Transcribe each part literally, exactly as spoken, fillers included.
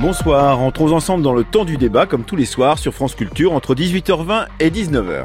Bonsoir, entrons ensemble dans le temps du débat comme tous les soirs sur France Culture entre dix-huit heures vingt et dix-neuf heures.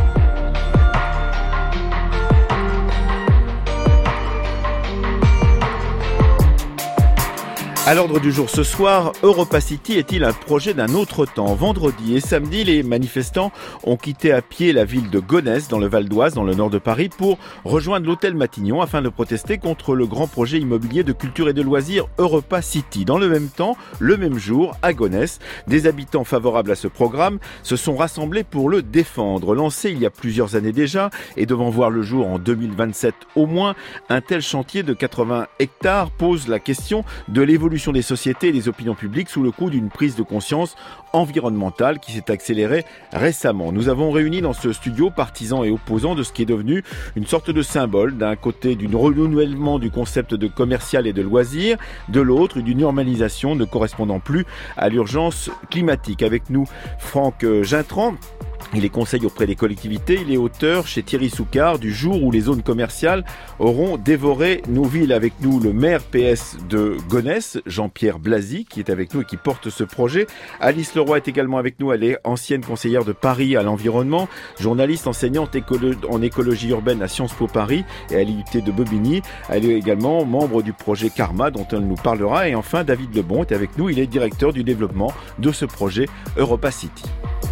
À l'ordre du jour ce soir, Europa City est-il un projet d'un autre temps ? Vendredi et samedi, les manifestants ont quitté à pied la ville de Gonesse, dans le Val d'Oise, dans le nord de Paris, pour rejoindre l'hôtel Matignon afin de protester contre le grand projet immobilier de culture et de loisirs Europa City. Dans le même temps, le même jour, à Gonesse, des habitants favorables à ce programme se sont rassemblés pour le défendre. Lancé il y a plusieurs années déjà et devant voir le jour en deux mille vingt-sept au moins, un tel chantier de quatre-vingts hectares pose la question de l'évolution des sociétés et des opinions publiques sous le coup d'une prise de conscience environnementale qui s'est accélérée récemment. Nous avons réuni dans ce studio partisans et opposants de ce qui est devenu une sorte de symbole, d'un côté du renouvellement du concept de commercial et de loisir, de l'autre d'une urbanisation ne correspondant plus à l'urgence climatique. Avec nous, Franck Gintran. Il est conseiller auprès des collectivités, il est auteur chez Thierry Soucard du jour où les zones commerciales auront dévoré nos villes. Avec nous, le maire P S de Gonesse, Jean-Pierre Blazy, qui est avec nous et qui porte ce projet. Alice Leroy est également avec nous, elle est ancienne conseillère de Paris à l'environnement, journaliste, enseignante écolo- en écologie urbaine à Sciences Po Paris et à l'I U T de Bobigny. Elle est également membre du projet Karma dont elle nous parlera. Et enfin, David Lebon est avec nous, il est directeur du développement de ce projet Europa City.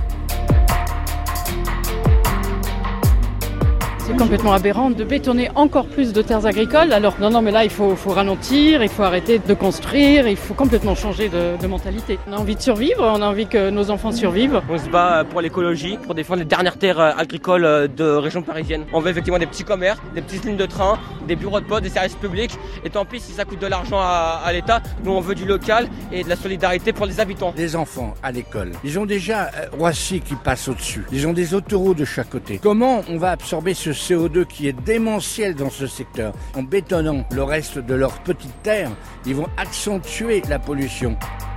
C'est complètement aberrant de bétonner encore plus de terres agricoles. Alors non, non, mais là, il faut, faut ralentir, il faut arrêter de construire, il faut complètement changer de, de mentalité. On a envie de survivre, on a envie que nos enfants survivent. On se bat pour l'écologie, pour défendre les dernières terres agricoles de région parisienne. On veut effectivement des petits commerces, des petites lignes de train, des bureaux de poste, des services publics. Et tant pis si ça coûte de l'argent à, à l'État, nous on veut du local et de la solidarité pour les habitants. Les enfants à l'école, ils ont déjà euh, Roissy qui passe au-dessus. Ils ont des autoroutes de chaque côté. Comment on va absorber ce C O deux qui est démentiel dans ce secteur? En bétonnant le reste de leur petite terre, ils vont accentuer la pollution.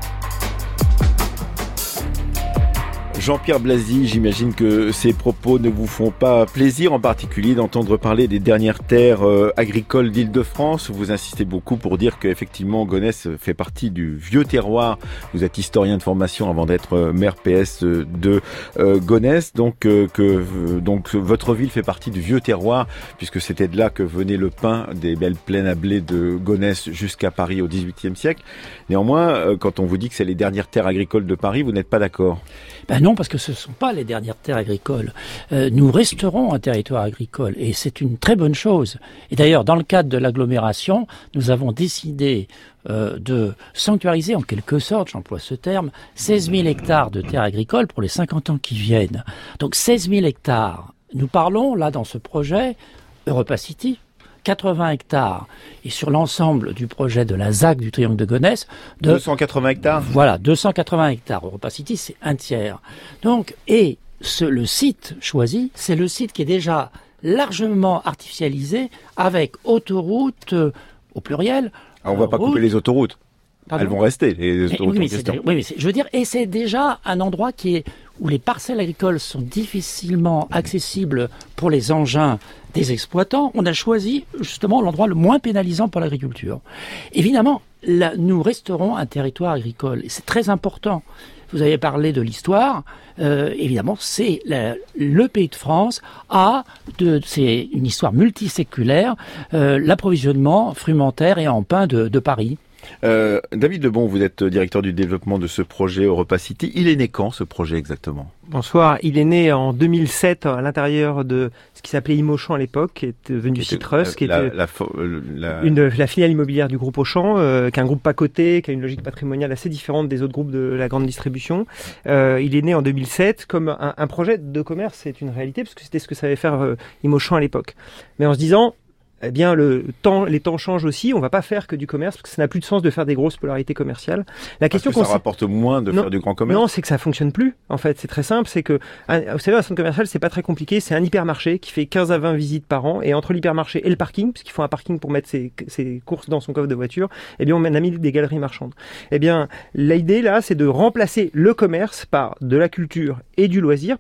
Jean-Pierre Blazy, j'imagine que ces propos ne vous font pas plaisir, en particulier d'entendre parler des dernières terres euh, agricoles d'Île-de-France. Vous insistez beaucoup pour dire qu'effectivement Gonesse fait partie du vieux terroir. Vous êtes historien de formation avant d'être maire P S de euh, Gonesse, donc euh, que euh, donc votre ville fait partie du vieux terroir puisque c'était de là que venait le pain des belles plaines à blé de Gonesse jusqu'à Paris au dix-huitième siècle. Néanmoins, euh, quand on vous dit que c'est les dernières terres agricoles de Paris, vous n'êtes pas d'accord? Ben non, parce que ce ne sont pas les dernières terres agricoles. Euh, nous resterons un territoire agricole et c'est une très bonne chose. Et d'ailleurs, dans le cadre de l'agglomération, nous avons décidé euh, de sanctuariser en quelque sorte, j'emploie ce terme, seize mille hectares de terres agricoles pour les cinquante ans qui viennent. Donc seize mille hectares. Nous parlons là dans ce projet Europa City, quatre-vingts hectares, et sur l'ensemble du projet de la Z A C du Triangle de Gonesse, de deux cent quatre-vingts hectares. Voilà, deux cent quatre-vingts hectares. Europa City, c'est un tiers. Donc, et ce, le site choisi, c'est le site qui est déjà largement artificialisé avec autoroute euh, au pluriel. Alors, on ne va pas route. couper les autoroutes. Pardon. Elles vont rester, les autoroutes oui, mais en question. c'est, oui, mais c'est, je veux dire, et c'est déjà un endroit qui est où les parcelles agricoles sont difficilement accessibles pour les engins des exploitants. On a choisi justement l'endroit le moins pénalisant pour l'agriculture. Évidemment, là, nous resterons un territoire agricole, et c'est très important. Vous avez parlé de l'histoire. Euh, évidemment, c'est la, le pays de France a, de, c'est une histoire multiséculaire, euh, l'approvisionnement frumentaire et en pain de, de Paris. Euh, David Lebon, vous êtes directeur du développement de ce projet Europa City. Il est né quand, ce projet exactement ? Bonsoir. Il est né en deux mille sept à l'intérieur de ce qui s'appelait Imauchan à l'époque, qui est devenu Citrus, qui la, était la, la, une, la filiale immobilière du groupe Auchan, euh, qui est un groupe pas coté, qui a une logique patrimoniale assez différente des autres groupes de la grande distribution. Euh, il est né en deux mille sept comme un, un projet de commerce, c'est une réalité, parce que c'était ce que savait faire euh, Imauchan à l'époque. Mais en se disant, eh bien, le temps, les temps changent aussi. On va pas faire que du commerce parce que ça n'a plus de sens de faire des grosses polarités commerciales. La question parce que ça rapporte moins de non, faire du grand commerce. Non, c'est que ça fonctionne plus. En fait, c'est très simple. C'est que, un, vous savez, un centre commercial, c'est pas très compliqué. C'est un hypermarché qui fait quinze à vingt visites par an. Et entre l'hypermarché et le parking, puisqu'il faut un parking pour mettre ses, ses courses dans son coffre de voiture, eh bien, on a mis des galeries marchandes. Eh bien, l'idée là, c'est de remplacer le commerce par de la culture et du loisir pour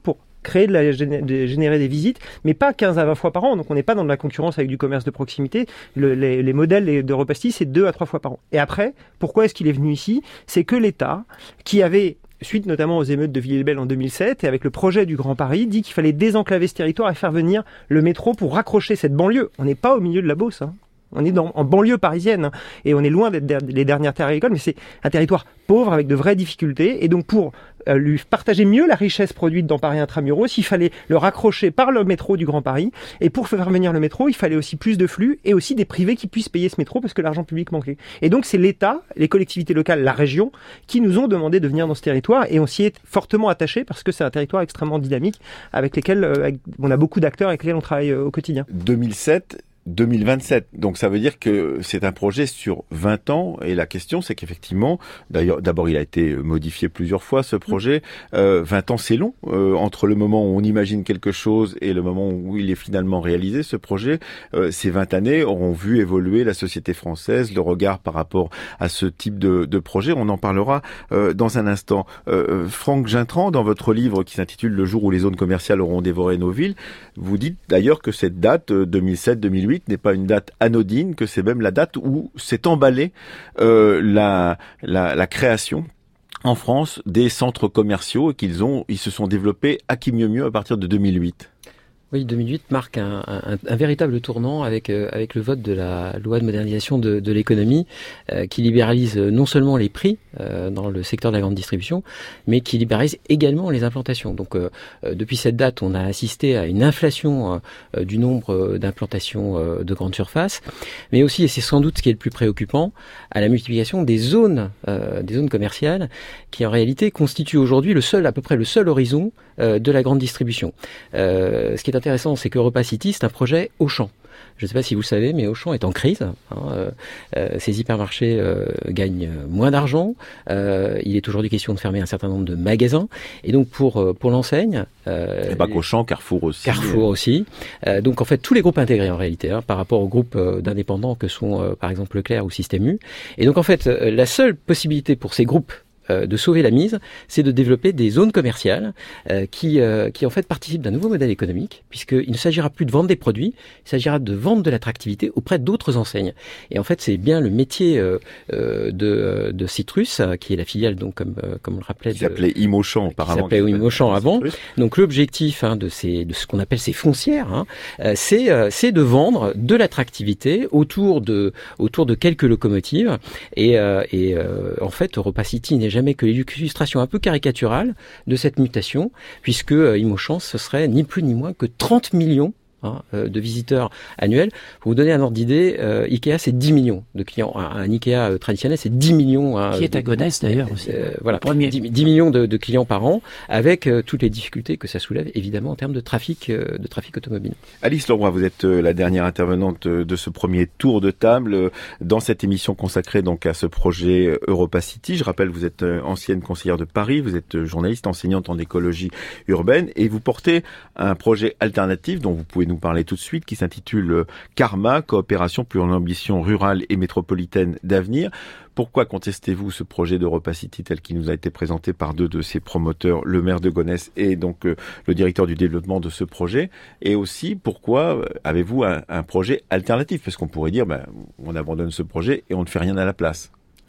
créer de la, de générer des visites, mais pas quinze à vingt fois par an. Donc on n'est pas dans de la concurrence avec du commerce de proximité. Le, les, les modèles d'Europacity, c'est deux à trois fois par an. Et après, pourquoi est-ce qu'il est venu ici? C'est que l'État, qui avait, suite notamment aux émeutes de Villiers-le-Bel en deux mille sept, et avec le projet du Grand Paris, dit qu'il fallait désenclaver ce territoire et faire venir le métro pour raccrocher cette banlieue. On n'est pas au milieu de la Beauce, hein. On est dans, en banlieue parisienne, hein, et on est loin d'être der- les dernières terres agricoles, mais c'est un territoire pauvre avec de vraies difficultés. Et donc pour euh, lui partager mieux la richesse produite dans Paris Intramuros, il fallait le raccrocher par le métro du Grand Paris. Et pour faire venir le métro, il fallait aussi plus de flux et aussi des privés qui puissent payer ce métro parce que l'argent public manquait. Et donc c'est l'État, les collectivités locales, la région, qui nous ont demandé de venir dans ce territoire, et on s'y est fortement attaché parce que c'est un territoire extrêmement dynamique avec lesquels euh, on a beaucoup d'acteurs avec lesquels on travaille euh, au quotidien. deux mille sept deux mille vingt-sept. Donc ça veut dire que c'est un projet sur vingt ans, et la question c'est qu'effectivement, d'ailleurs, d'abord il a été modifié plusieurs fois ce projet. Euh, vingt ans c'est long, euh, entre le moment où on imagine quelque chose et le moment où il est finalement réalisé, ce projet. Euh, ces vingt années auront vu évoluer la société française, le regard par rapport à ce type de, de projet. On en parlera euh, dans un instant. Euh, Franck Gintran, dans votre livre qui s'intitule « Le jour où les zones commerciales auront dévoré nos villes », vous dites d'ailleurs que cette date, deux mille sept deux mille huit, n'est pas une date anodine, que c'est même la date où s'est emballée euh, la, la, la création en France des centres commerciaux, et qu'ils ont, ils se sont développés à qui mieux mieux à partir de deux mille huit. Oui, deux mille huit marque un, un, un véritable tournant avec euh, avec le vote de la loi de modernisation de, de l'économie euh, qui libéralise non seulement les prix euh, dans le secteur de la grande distribution, mais qui libéralise également les implantations. Donc euh, euh, depuis cette date, on a assisté à une inflation euh, du nombre d'implantations euh, de grandes surfaces, mais aussi, et c'est sans doute ce qui est le plus préoccupant, à la multiplication des zones euh, des zones commerciales qui en réalité constituent aujourd'hui le seul, à peu près le seul horizon euh, de la grande distribution. Euh, ce qui est intéressant, c'est qu'Europacity, c'est un projet Auchan. Je ne sais pas si vous le savez, mais Auchan est en crise. Hein, euh, euh, ces hypermarchés euh, gagnent moins d'argent. Euh, il est aujourd'hui question de fermer un certain nombre de magasins. Et donc pour euh, pour l'enseigne, euh, et pas qu'Auchan, Carrefour aussi. Carrefour aussi. Euh, donc en fait tous les groupes intégrés en réalité, hein, par rapport aux groupes euh, d'indépendants que sont euh, par exemple Leclerc ou Système U. Et donc en fait euh, la seule possibilité pour ces groupes Euh, de sauver la mise, c'est de développer des zones commerciales euh, qui, euh, qui en fait participent d'un nouveau modèle économique, puisqu'il ne s'agira plus de vendre des produits, il s'agira de vendre de l'attractivité auprès d'autres enseignes. Et en fait, c'est bien le métier euh, euh, de, de Citrus, euh, qui est la filiale, donc comme, euh, comme on le rappelait, qui s'appelait Imochamp auparavant. Qui s'appelait Imochamp avant. Donc l'objectif hein, de, ces, de ce qu'on appelle ces foncières, hein, euh, c'est, euh, c'est de vendre de l'attractivité autour de, autour de quelques locomotives. Et, euh, et euh, en fait, Europacity n'est jamais que l'illustration un peu caricaturale de cette mutation, puisque euh, Imochamp, ce serait ni plus ni moins que trente millions hein, euh, de visiteurs annuels. Pour vous donner un ordre d'idée, euh, Ikea, c'est dix millions de clients. Un, un Ikea euh, traditionnel, c'est dix millions. Hein, qui est à Gonesse, d'ailleurs, aussi. Euh, voilà, dix, dix millions de, de clients par an, avec euh, toutes les difficultés que ça soulève, évidemment, en termes de trafic, euh, de trafic automobile. Alice Leroy, vous êtes euh, la dernière intervenante euh, de ce premier tour de table euh, dans cette émission consacrée donc à ce projet euh, Europacity. Je rappelle, vous êtes euh, ancienne conseillère de Paris, vous êtes euh, journaliste, enseignante en écologie urbaine, et vous portez un projet alternatif dont vous pouvez nous parler tout de suite, qui s'intitule euh, Karma, coopération pour une ambition rurale et métropolitaine d'avenir. Pourquoi contestez-vous ce projet d'Europacity tel qu'il nous a été présenté par deux de ses promoteurs, le maire de Gonesse et donc euh, le directeur du développement de ce projet? Et aussi, pourquoi euh, avez-vous un, un projet alternatif? Parce qu'on pourrait dire, ben, on abandonne ce projet et on ne fait rien à la place.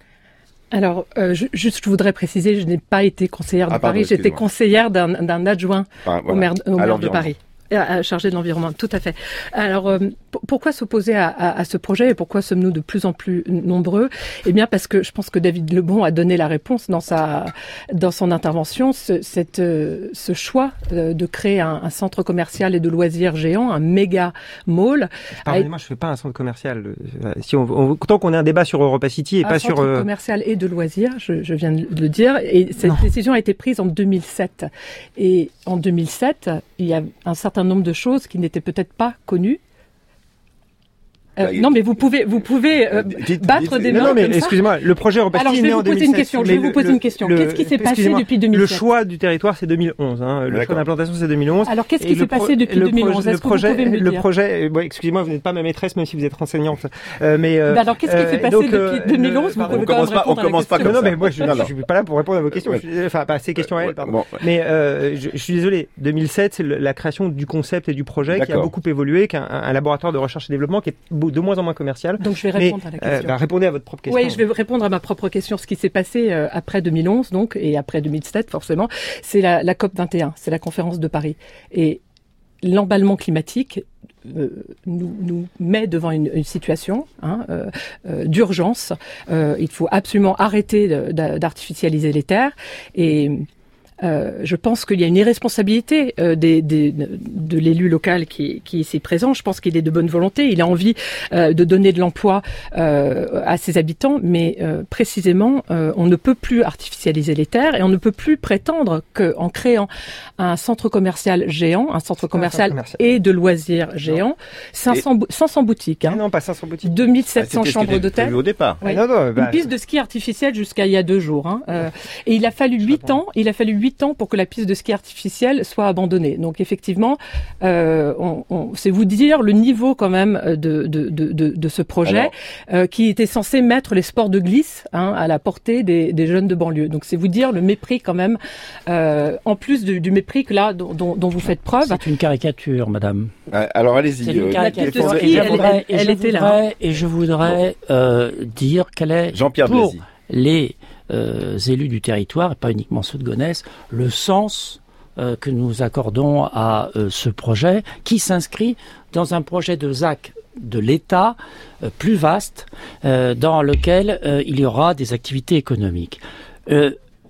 Alors, euh, je, juste, je voudrais préciser, je n'ai pas été conseillère de ah, pardon, Paris, j'étais conseillère d'un, d'un adjoint ah, voilà, au maire, au maire de Paris. Chargé de l'environnement, tout à fait. Alors, euh, p- pourquoi s'opposer à, à, à ce projet et pourquoi sommes-nous de plus en plus nombreux? Eh bien, parce que je pense que David Lebon a donné la réponse dans sa dans son intervention. Ce, cette, euh, ce choix euh, de créer un, un centre commercial et de loisirs géant, un méga mall. Pardonnez-moi, je fais pas un centre commercial. Si on, on tant qu'on ait un débat sur Europacity et pas sur un centre euh... commercial et de loisirs, je, je viens de le dire. Et cette non. décision a été prise en deux mille sept. Et en deux mille sept, il y a un certain nombre de choses qui n'étaient peut-être pas connues. Euh, non, mais vous pouvez, vous pouvez euh, dites, battre dites, des mains. Non, mais comme excusez-moi, le projet Europacity. Alors, je vais vous poser une question. Je vais vous poser une question. Le, qu'est-ce qui s'est passé depuis deux mille sept? Le choix du territoire, c'est deux mille onze. Hein. Le D'accord. choix d'implantation, c'est deux mille onze. Alors, qu'est-ce qui s'est passé depuis deux mille onze? Est-ce que vous pouvez me le dire? Le projet, bon, excusez-moi, vous n'êtes pas ma maîtresse, même si vous êtes renseignante. Euh, mais euh, bah alors, qu'est-ce qui s'est passé donc, depuis deux mille onze? Vous pouvez quand même répondre. On commence pas comme ça. Non, mais moi, je suis pas là pour répondre à vos questions. Enfin, pas à ces questions à elle, pardon. Mais je suis désolé. deux mille sept, c'est la création du concept et du projet qui a beaucoup évolué, qu'un laboratoire de recherche et développement qui est de moins en moins commercial. Donc, je vais répondre à la question. Euh, bah, répondez à votre propre question. Oui, je vais répondre à ma propre question. Ce qui s'est passé euh, après deux mille onze, donc, et après deux mille sept, forcément, c'est la, la COP vingt et un, c'est la conférence de Paris. Et l'emballement climatique euh, nous, nous met devant une, une situation hein, euh, euh, d'urgence. Euh, il faut absolument arrêter de, de, d'artificialiser les terres et Euh, je pense qu'il y a une irresponsabilité euh, des, des, de l'élu local qui, qui est ici présent. Je pense qu'il est de bonne volonté. Il a envie euh, de donner de l'emploi euh, à ses habitants, mais euh, précisément, euh, on ne peut plus artificialiser les terres et on ne peut plus prétendre qu'en créant un centre commercial géant, un centre commercial, commercial et de loisirs géant, cinq cents, et... cinq cents boutiques. Hein, non, pas cinq cents boutiques. deux mille sept cents ah, chambres d'hôtel. Au départ. Oui. Ah, non, non, bah... Une piste de ski artificielle jusqu'à il y a deux jours. Hein, euh, et il a fallu huit ans. Il a fallu huit ans pour que la piste de ski artificielle soit abandonnée. Donc effectivement, euh, on, on, c'est vous dire le niveau quand même de, de, de, de, de ce projet euh, qui était censé mettre les sports de glisse hein, à la portée des, des jeunes de banlieue. Donc c'est vous dire le mépris quand même, euh, en plus du, du mépris que là dont, dont, dont vous faites preuve. C'est une caricature, madame. Alors allez-y. C'est une caricature. Et je voudrais, elle, elle, elle était là. Et je voudrais euh, dire qu'elle est Jean-Pierre pour Blazy. les Euh, élus du territoire, et pas uniquement ceux de Gonesse, le sens euh, que nous accordons à euh, ce projet, qui s'inscrit dans un projet de Z A C de l'État euh, plus vaste, euh, dans lequel euh, il y aura des activités économiques. Euh,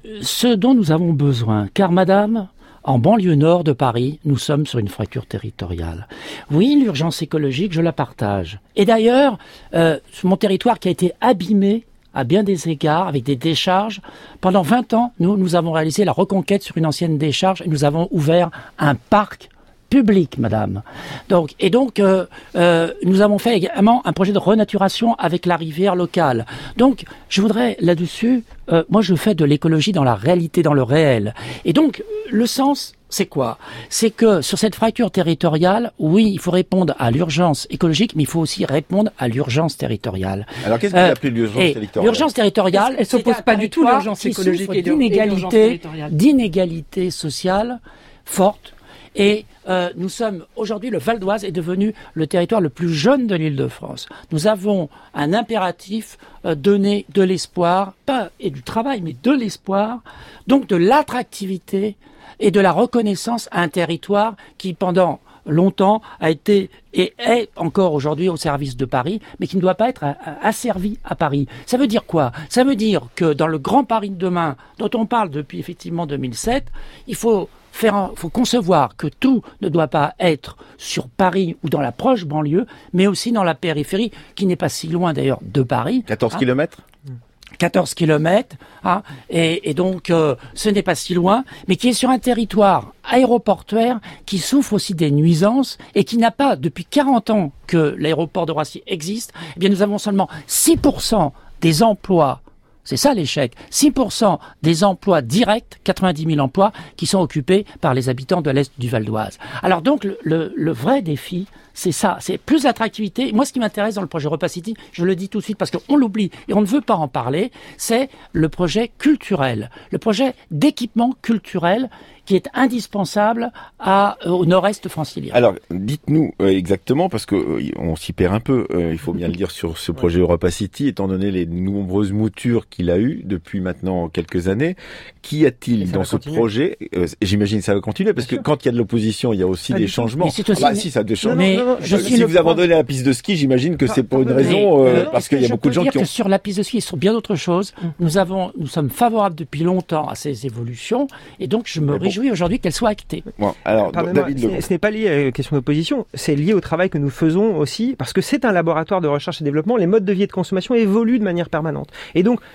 ce dont nous avons besoin, car madame, en banlieue nord de Paris, nous sommes sur une fracture territoriale. Oui, l'urgence écologique, je la partage. Et d'ailleurs, euh, mon territoire qui a été abîmé à bien des égards, avec des décharges. Pendant vingt ans, nous, nous avons réalisé la reconquête sur une ancienne décharge et nous avons ouvert un parc public, madame. Donc, et donc, euh, euh, nous avons fait également un projet de renaturation avec la rivière locale. Donc, je voudrais là-dessus, euh, moi je fais de l'écologie dans la réalité, dans le réel. Et donc, le sens, c'est quoi? C'est que sur cette fracture territoriale, oui, il faut répondre à l'urgence écologique, mais il faut aussi répondre à l'urgence territoriale. Alors qu'est-ce que vous appelez l'urgence euh, territoriale? L'urgence territoriale, elle s'oppose pas du tout à l'urgence écologique et d'inégalité, d'inégalité sociale forte. Et euh, nous sommes aujourd'hui, le Val d'Oise est devenu le territoire le plus jeune de l'Île-de-France. Nous avons un impératif euh, donner de l'espoir, pas et du travail, mais de l'espoir, donc de l'attractivité et de la reconnaissance à un territoire qui, pendant longtemps, a été et est encore aujourd'hui au service de Paris, mais qui ne doit pas être asservi à Paris. Ça veut dire quoi? Ça veut dire que dans le Grand Paris de demain, dont on parle depuis effectivement deux mille sept, il faut faire, un, faut concevoir que tout ne doit pas être sur Paris ou dans la proche banlieue, mais aussi dans la périphérie, qui n'est pas si loin d'ailleurs de Paris. quatorze hein. kilomètres quatorze kilomètres, hein, et, et donc euh, ce n'est pas si loin, mais qui est sur un territoire aéroportuaire qui souffre aussi des nuisances et qui n'a pas, depuis quarante ans que l'aéroport de Roissy existe, eh bien nous avons seulement six pour cent des emplois. C'est ça l'échec. six pour cent des emplois directs, quatre-vingt-dix mille emplois, qui sont occupés par les habitants de l'Est du Val d'Oise. Alors donc, le, le, le vrai défi, c'est ça, c'est plus d'attractivité. Moi, ce qui m'intéresse dans le projet Europacity, je le dis tout de suite parce qu'on l'oublie et on ne veut pas en parler, c'est le projet culturel, le projet d'équipement culturel qui est indispensable à, euh, au nord-est francilien. Alors, dites-nous euh, exactement, parce que euh, on s'y perd un peu, euh, il faut bien le dire, sur ce projet Europacity, étant donné les nombreuses moutures qu'il a eues depuis maintenant quelques années. Qu'y a-t-il dans ce continuer. projet euh, J'imagine que ça va continuer, parce que quand il y a de l'opposition, il y a aussi pas des changements. Aussi... Ah bah si, ça a des changements. Mais non, non, je si vous abandonnez la piste de ski, j'imagine que c'est pour une raison, euh, non, parce qu'il y a beaucoup de gens qui ont... Que sur la piste de ski, sur bien d'autres choses, mmh. nous avons, nous sommes favorables depuis longtemps à ces évolutions, et donc je me mais réjouis bon. aujourd'hui qu'elle soit actée. Bon, alors, David ce, ce n'est pas lié à la question d'opposition, c'est lié au travail que nous faisons aussi, parce que c'est un laboratoire de recherche et développement, les modes de vie et de consommation évoluent de manière permanente. Et donc,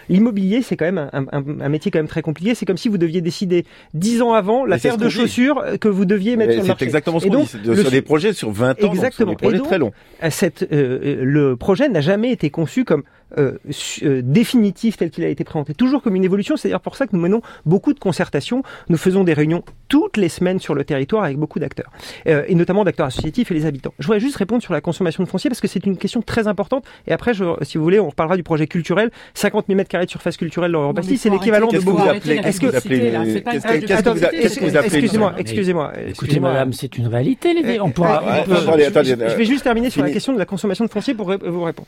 L'immobilier, c'est quand même un, un, un métier quand même très compliqué. C'est comme si vous deviez décider dix ans avant la paire de chaussures que vous deviez mettre sur le marché. C'est exactement ce qu'on dit. C'est sur des projets sur vingt ans, exactement. Donc, sur des projets donc, très longs. Cette, euh, le projet n'a jamais été conçu comme Euh, euh, définitif tel qu'il a été présenté, toujours comme une évolution. C'est d'ailleurs pour ça que nous menons beaucoup de concertations. Nous faisons des réunions toutes les semaines sur le territoire avec beaucoup d'acteurs, euh, et notamment d'acteurs associatifs et les habitants. Je voudrais juste répondre sur la consommation de foncier parce que c'est une question très importante. Et après, je, si vous voulez, on reparlera du projet culturel. cinquante mille mètres carrés de surface culturelle dans l'Europastie, c'est l'équivalent de beaucoup. Est-ce que qu'est-ce que vous appelez Excusez-moi, excusez-moi. Écoutez, madame, c'est une réalité. Les on pourra. Je vais juste terminer sur la question de la consommation de foncier pour vous répondre.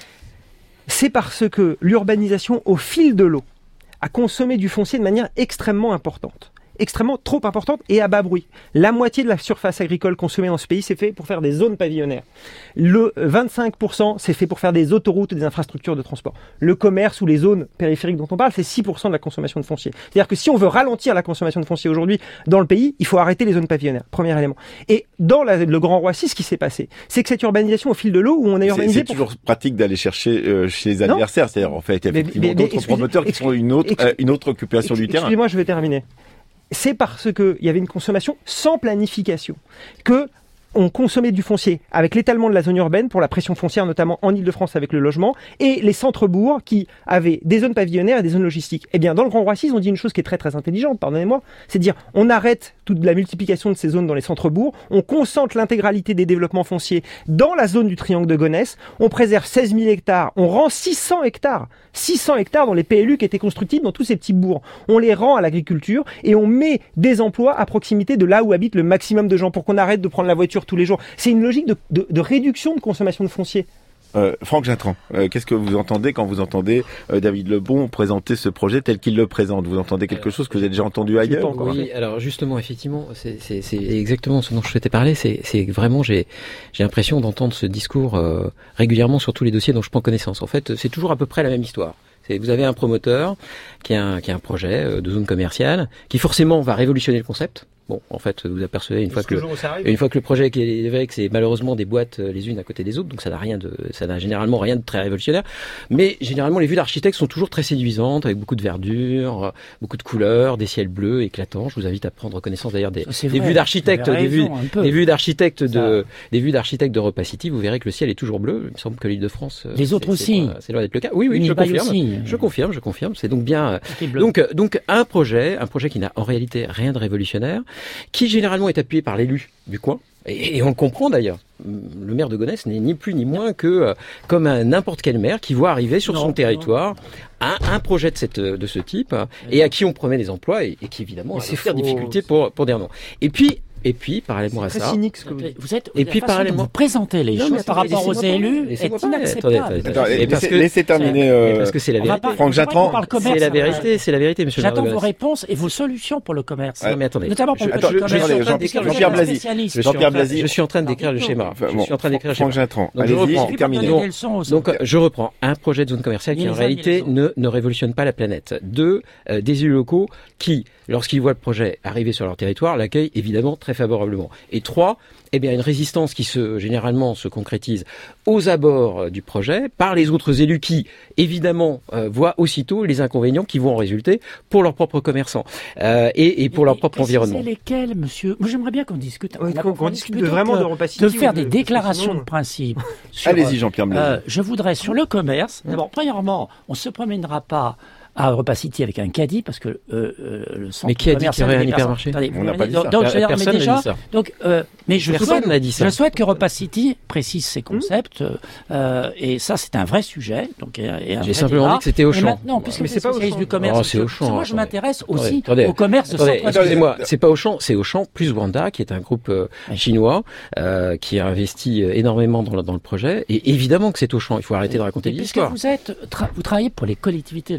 C'est parce que l'urbanisation, au fil de l'eau, a consommé du foncier de manière extrêmement importante. extrêmement trop importante et à bas bruit. La moitié de la surface agricole consommée dans ce pays, c'est fait pour faire des zones pavillonnaires. Le vingt-cinq pour cent, c'est fait pour faire des autoroutes et des infrastructures de transport. Le commerce ou les zones périphériques dont on parle, c'est six pour cent de la consommation de foncier. C'est-à-dire que si on veut ralentir la consommation de foncier aujourd'hui dans le pays, il faut arrêter les zones pavillonnaires. Premier élément. Et dans la, le Grand Roissy, ce qui s'est passé, c'est que cette urbanisation au fil de l'eau, où on a urbanisé... C'est, c'est toujours pour... pratique d'aller chercher euh, chez les adversaires. Non. C'est-à-dire, en fait, effectivement, mais, mais, d'autres promoteurs qui font une autre, euh, une autre occupation du terrain. Excusez-moi, je vais terminer. C'est parce qu'il y avait une consommation sans planification que on consommait du foncier avec l'étalement de la zone urbaine pour la pression foncière, notamment en Ile-de-France avec le logement, et les centres-bourgs qui avaient des zones pavillonnaires et des zones logistiques. Eh bien, dans le Grand Roissy, on dit une chose qui est très très intelligente, pardonnez-moi, c'est de dire on arrête toute la multiplication de ces zones dans les centres-bourgs, on concentre l'intégralité des développements fonciers dans la zone du triangle de Gonesse, on préserve seize mille hectares, on rend six cents hectares, six cents hectares dans les P L U qui étaient constructibles dans tous ces petits bourgs. On les rend à l'agriculture et on met des emplois à proximité de là où habitent le maximum de gens pour qu'on arrête de prendre la voiture tous les jours. C'est une logique de, de, de réduction de consommation de foncier. Euh, Franck Jatran, euh, qu'est-ce que vous entendez quand vous entendez euh, David Lebon présenter ce projet tel qu'il le présente? Vous entendez quelque chose que vous avez déjà entendu ailleurs? Oui, alors justement, effectivement, c'est, c'est, c'est exactement ce dont je souhaitais parler. C'est, c'est vraiment, j'ai, j'ai l'impression d'entendre ce discours euh, régulièrement sur tous les dossiers dont je prends connaissance. En fait, c'est toujours à peu près la même histoire. C'est, vous avez un promoteur qui a un, qui a un projet de zone commerciale qui forcément va révolutionner le concept. Bon, en fait, vous apercevez une fois que, le, une fois que le projet est élevé, que c'est malheureusement des boîtes les unes à côté des autres, donc ça n'a rien de, ça n'a généralement rien de très révolutionnaire. Mais généralement, les vues d'architectes sont toujours très séduisantes, avec beaucoup de verdure, beaucoup de couleurs, des ciels bleus éclatants. Je vous invite à prendre connaissance d'ailleurs des, des vues d'architectes, des vues, des vues d'architectes de, des vues d'architectes d'Europacity. Vous verrez que le ciel est toujours bleu. Il me semble que l'Île-de-France. Les autres aussi. C'est loin d'être le cas. Oui, oui, je confirme. Aussi. Je confirme, je confirme. C'est donc bien. Donc, donc un projet, un projet qui n'a en réalité rien de révolutionnaire, qui généralement est appuyé par l'élu du coin, et, et on le comprend d'ailleurs. Le maire de Gonesse n'est ni plus ni moins que euh, comme un n'importe quel maire qui voit arriver sur non, son territoire un, un projet de, cette, de ce type, hein, et à qui on promet des emplois, et, et qui évidemment a des difficultés pour, pour dire non. Et puis, Et puis, parallèlement à ça, cynique, ce que vous, vous êtes, et puis parallèlement, vous présentez les non, choses par rapport aux élus, est inacceptable. Laissez terminer. Euh, parce que c'est la vérité. Franck Jatran, c'est la vérité, c'est la vérité, monsieur. J'attends vos réponses et vos solutions pour le commerce. Non, mais attendez. Notamment pour le petit commerce. Jean-Pierre Blasi. Jean-Pierre Blasi. Je suis en train de décrire le schéma. Je suis en train de décrire le schéma. Franck Jatran, allez-y, terminez. Donc, je reprends. Un projet de zone commerciale qui, en réalité, ne ne révolutionne pas la planète. Deux, des élus locaux qui, lorsqu'ils voient le projet arriver sur leur territoire, l'accueillent évidemment très favorablement. Et trois, eh bien une résistance qui se généralement se concrétise aux abords du projet par les autres élus qui, évidemment, euh, voient aussitôt les inconvénients qui vont en résulter pour leurs propres commerçants euh, et, et pour et, leur propre environnement. C'est lesquels, monsieur? Moi, j'aimerais bien qu'on discute. Oui, qu'on, qu'on discute de vraiment d'Europacity. De faire des de, déclarations de, de principe. Sur, Allez-y, Jean-Pierre Blasi. Euh, je voudrais, sur le commerce, d'abord, premièrement, on ne se promènera pas à Europacity avec un caddie parce que euh, euh, le centre mais qui a dit qu'il y aurait un hypermarché? Attendez, on n'a pas dit ça. Donc, personne n'a dit ça. Donc, euh, mais je personne souhaite, n'a dit ça. Je souhaite qu'Europacity précise ses concepts mmh. euh, et ça c'est un vrai sujet. Donc, et, et un j'ai simplement dit que c'était Auchan. Maintenant, puisque mais c'est pas Auchan. Du commerce, oh, c'est Auchan. Moi, je attendez. m'intéresse aussi attendez, au commerce de attendez, centre. Excusez-moi, c'est pas Auchan, c'est Auchan plus Wanda qui est un groupe euh, chinois euh, qui a investi énormément dans le, dans le projet. Et évidemment que c'est Auchan. Il faut arrêter de raconter l'histoire. Puisque vous êtes, tra- vous travaillez pour les collectivités locales. Oui.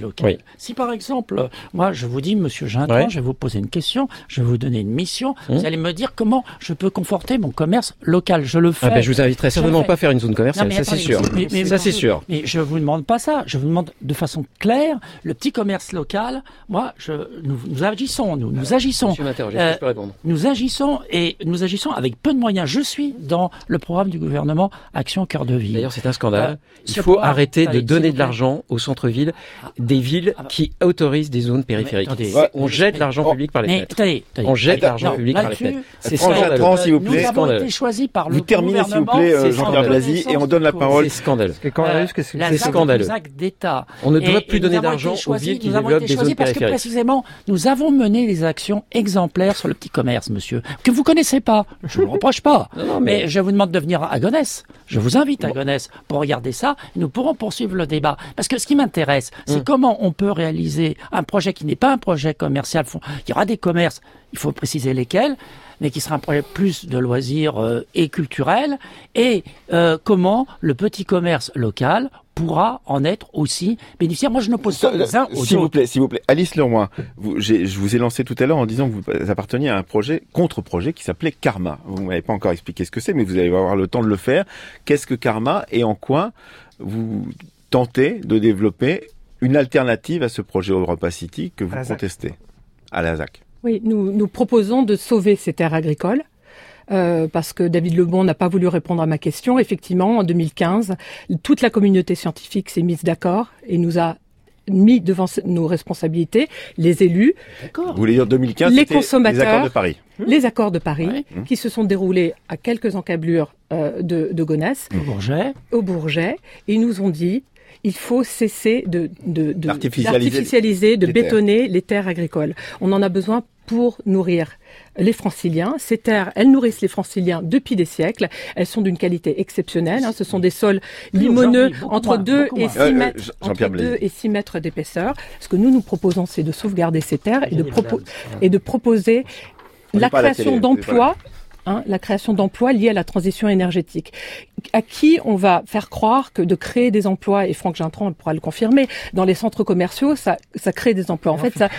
Si par exemple, moi je vous dis, Monsieur Ginton, ouais. je vais vous poser une question, je vais vous donner une mission, mmh. vous allez me dire comment je peux conforter mon commerce local. Je le fais. Ah ben, je vous inviterai certainement pas à faire une zone commerciale, non, ça c'est sûr. Mais, mais, ça c'est sûr. Mais je vous demande pas ça, je vous demande de façon claire, le petit commerce local, moi, je, nous, nous agissons, nous, nous agissons. Monsieur m'interroge, euh, je peux répondre. Nous agissons et nous agissons avec peu de moyens. Je suis dans le programme du gouvernement Action Cœur de Ville. D'ailleurs, c'est un scandale. Euh, Il faut programme, arrêter de donner de l'argent au centre-ville des villes qui autorisent des zones périphériques. Mais, attendez, on jette mais, l'argent oh, public par les fenêtres. Attendez, attendez, on jette l'argent public par les fenêtres. C'est scandaleux. S'il vous plaît. Nous avons été choisis par le vous terminez, s'il vous plaît, Jean-Pierre Blasi, et on donne la parole. C'est scandaleux. C'est scandaleux. d'État. On ne doit plus donner d'argent aux villes qui développent des zones périphériques. Parce que précisément, nous avons mené des actions exemplaires sur le petit commerce, monsieur, que vous connaissez pas. Je ne vous reproche pas. Non, non, mais... mais je vous demande de venir à Gonesse. Je vous invite à Gonesse pour regarder ça. Nous pourrons poursuivre le débat. Parce que ce qui m'intéresse, c'est mmh. comment on peut réaliser un projet qui n'est pas un projet commercial. Il y aura des commerces, il faut préciser lesquels, mais qui sera un projet plus de loisirs euh, et culturel. Et euh, comment le petit commerce local pourra en être aussi bénéficiaire. Moi, je n'oppose pas les uns aux S'il autres. vous plaît, s'il vous plaît, Alice Leroy, vous, j'ai, je vous ai lancé tout à l'heure en disant que vous apparteniez à un projet, contre-projet, qui s'appelait Karma. Vous m'avez pas encore expliqué ce que c'est, mais vous allez avoir le temps de le faire. Qu'est-ce que Karma et en quoi vous tentez de développer une alternative à ce projet Europa City que vous contestez à la Z A C? Oui, nous, nous proposons de sauver ces terres agricoles. Euh, parce que David Lebon n'a pas voulu répondre à ma question. Effectivement, en deux mille quinze, toute la communauté scientifique s'est mise d'accord et nous a mis devant nos responsabilités, les élus, D'accord. Vous voulez dire deux mille quinze, les consommateurs, les accords de Paris, les accords de Paris, oui. qui se sont déroulés à quelques encablures euh, de, de Gonesse, au Bourget, au Bourget, et ils nous ont dit il faut cesser de, de, de d'artificialiser, d'artificialiser, de les bétonner terres. les terres agricoles. On en a besoin pour nourrir les franciliens. Ces terres, elles nourrissent les franciliens depuis des siècles. Elles sont d'une qualité exceptionnelle. Hein. Ce sont des sols limoneux entre deux et six mètres, entre deux et six mètres d'épaisseur. Ce que nous nous proposons, c'est de sauvegarder ces terres et de, propo- et de proposer la création la d'emplois. Hein, la création d'emplois liés à la transition énergétique. À qui on va faire croire que de créer des emplois, et Franck Ginton pourra le confirmer, dans les centres commerciaux, ça, ça crée des emplois. En fait, ça...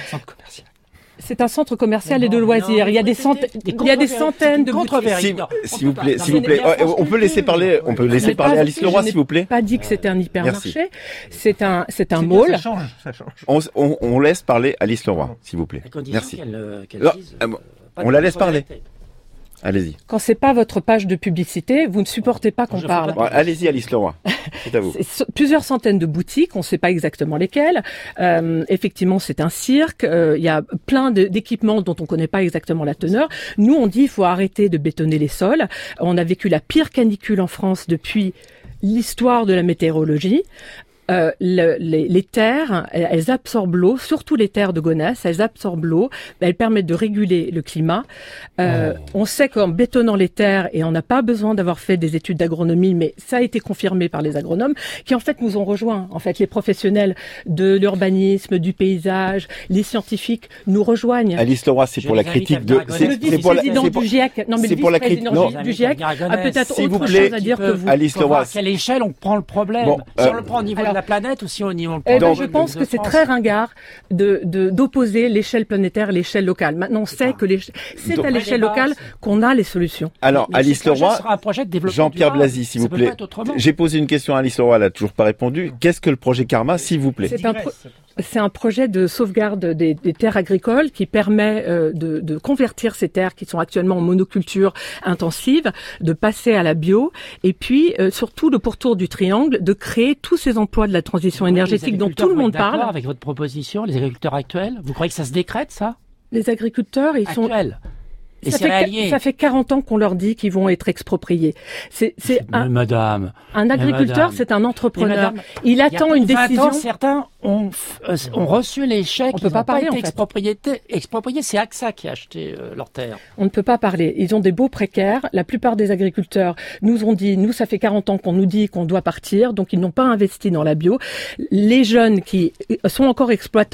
C'est un centre commercial non, et de loisirs. Non, il y a des centaines, il y a des centaines de controverses. S'il vous plaît, s'il vous plaît, on peut laisser parler, on peut laisser parler Alice Leroy, s'il vous plaît. Pas dit que c'était un hypermarché. C'est un, c'est un mall. Ça change, ça change. On, on, on laisse parler Alice Leroy, s'il vous plaît. Merci. Qu'elle, qu'elle non, dise, euh, on la laisse parler. Allez-y. Quand c'est pas votre page de publicité, vous ne supportez pas qu'on parle. Bon, allez-y, Alice Leroy. C'est à vous. C'est plusieurs centaines de boutiques, on ne sait pas exactement lesquelles. Euh, effectivement, c'est un cirque. Euh, il y a plein de, d'équipements dont on ne connaît pas exactement la teneur. Nous, on dit il faut arrêter de bétonner les sols. On a vécu la pire canicule en France depuis l'histoire de la météorologie. Euh, le, les, les terres, elles, elles absorbent l'eau, surtout les terres de Gonesse, elles absorbent l'eau, elles permettent de réguler le climat. Euh, oh. On sait qu'en bétonnant les terres, et on n'a pas besoin d'avoir fait des études d'agronomie, mais ça a été confirmé par les agronomes, qui en fait nous ont rejoints. En fait, les professionnels de l'urbanisme, du paysage, les scientifiques nous rejoignent. Alice Leroy, c'est pour la critique de... C'est, le vice-président du GIEC, non mais le vice-président du GIEC a peut-être autre chose à dire que vous. Alice Leroy, à quelle échelle on prend le problème. Bon, si euh, on le prend au niveau de la planète ou si on y on le eh ben, je pense que c'est très ringard de, de d'opposer l'échelle planétaire et l'échelle locale. Maintenant, on sait que les, c'est Donc, à l'échelle locale qu'on a les solutions. Alors, mais, mais Alice Leroy, Jean-Pierre Blasi, s'il vous plaît. J'ai posé une question à Alice Leroy, elle n'a toujours pas répondu. Qu'est-ce que le projet Karma, s'il vous plaît? C'est un pro- C'est un projet de sauvegarde des, des terres agricoles qui permet euh, de, de convertir ces terres qui sont actuellement en monoculture intensive, de passer à la bio, et puis euh, surtout le pourtour du triangle, de créer tous ces emplois de la transition oui, énergétique dont tout le monde parle. Avec votre proposition, les agriculteurs actuels, vous croyez que ça se décrète, ça? Les agriculteurs, ils actuels. sont... Et ça, fait, ça fait quarante ans qu'on leur dit qu'ils vont être expropriés. C'est, c'est un, madame, un agriculteur, c'est un entrepreneur. Madame, il attend une décision. Ans, certains ont, euh, ont reçu les chèques. On peut pas parler, pas été en fait. expropriés. Expropriés, c'est A X A qui a acheté euh, leurs terres. On ne peut pas parler. Ils ont des baux précaires. La plupart des agriculteurs nous ont dit, nous, ça fait quarante ans qu'on nous dit qu'on doit partir, donc ils n'ont pas investi dans la bio. Les jeunes qui sont encore exploitants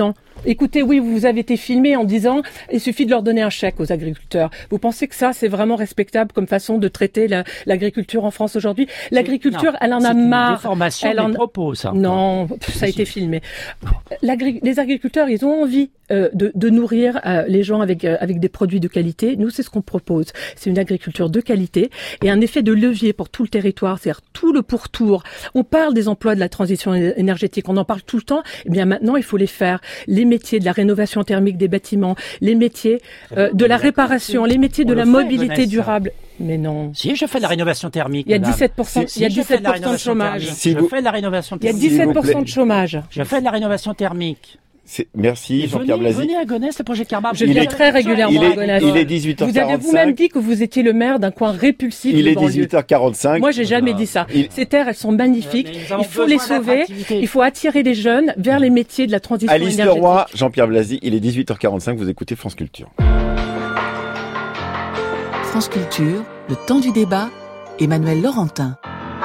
Écoutez, oui, vous avez été filmé en disant il suffit de leur donner un chèque aux agriculteurs. Vous pensez que ça, c'est vraiment respectable comme façon de traiter la, l'agriculture en France aujourd'hui? L'agriculture, non, elle en a marre. C'est une elle en... propos, ça. Non, ça a été filmé. L'agri... Les agriculteurs, ils ont envie euh, de, de nourrir euh, les gens avec euh, avec des produits de qualité. Nous, c'est ce qu'on propose. C'est une agriculture de qualité et un effet de levier pour tout le territoire, c'est-à-dire tout le pourtour. On parle des emplois de la transition énergétique, on en parle tout le temps. Eh bien, maintenant, il faut les faire. Les métiers de la rénovation thermique des bâtiments, les métiers euh, de la réparation, les métiers de la mobilité durable. Mais non. Si, je fais de la rénovation thermique. Il y a dix-sept pour cent, si, il y a dix-sept pour cent de, de chômage. Si je vous... fais de la rénovation thermique. Il y a dix-sept pour cent de chômage. Je fais de la rénovation thermique. C'est... Merci Jean-Pierre Blasi. Venez à Gonesse, le projet Carbar. Je viens est... très régulièrement est... à Gonesse. Il est dix-huit heures quarante-cinq. Vous avez vous-même dit que vous étiez le maire d'un coin répulsif il de est banlieue. dix-huit heures quarante-cinq. Moi, j'ai jamais dit ça. Il... Ces terres, elles sont magnifiques. Il faut les sauver. Il faut attirer les jeunes vers les métiers de la transition Alice énergétique. Leroy, Jean-Pierre Blasi, il est dix-huit heures quarante-cinq. Vous écoutez France Culture. France Culture, le temps du débat. Emmanuel Laurentin.